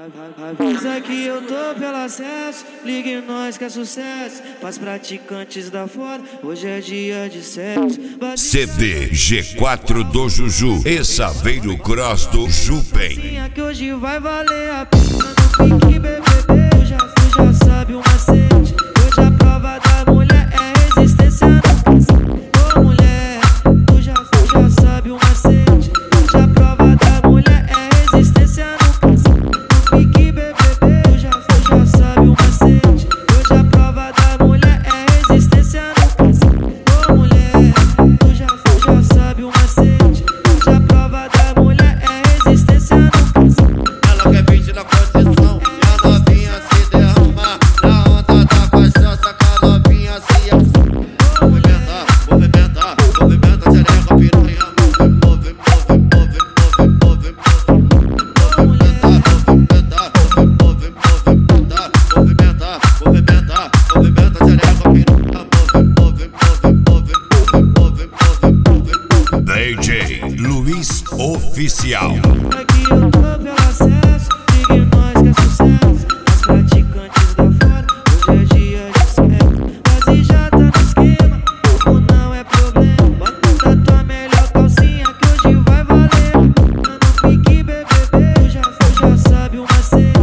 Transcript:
Avisa que eu tô pelo acesso, ligue nós que é sucesso. Pras praticantes da fora, hoje é dia de sexo. CD G4 do Juju e Saveiro Cross do Jupen. Que hoje vai valer a pena. No pique BBB, tu já sabe o macete. Hoje a prova da mulher é resistência no cacete. Ô mulher, tu já sabe o macete. Hoje a prova da mulher é resistência no cacete. No pique BBB, tu já sabe o macete. Hoje a prova da mulher é resistência no cacete. Ô mulher, tu já sabe o macete. Hoje a prova da mulher é resistência no cacete. Ela quer 20 na condição e a novinha se derrama. Na onda da paixão, saca a novinha se assume. Movimenta, movimenta, movimenta, xereca, piranha. Movimenta, xereca, piranha. DJ Luiz Oficial. Aqui eu tô pelo acesso, ligue nós que é sucesso. As praticantes da fora, hoje é dia de sexo. Quase já tá no esquema, como não é problema. Bota a tua melhor calcinha que hoje vai valer. No pique BBB, tu já sabe o macete.